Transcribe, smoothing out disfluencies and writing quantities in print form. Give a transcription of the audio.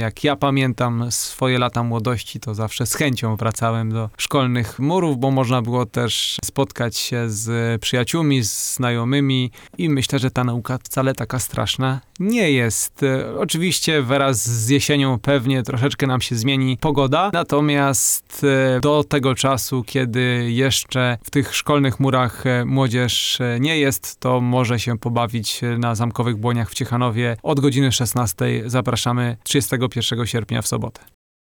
jak ja pamiętam swoje lata młodości, to zawsze z chęcią wracałem do szkolnych murów, bo można było też spotkać się z przyjaciółmi, z znajomymi i myślę, że ta nauka wcale taka straszna nie jest. Oczywiście wraz z jesienią pewnie troszeczkę nam się zmieni pogoda, natomiast do tego czasu, kiedy jeszcze w tych szkolnych murach młodzież nie jest, to może się pobawić na Zamkowych Błoniach w Ciechanowie. Od godziny 16 zapraszamy 31 sierpnia w sobotę.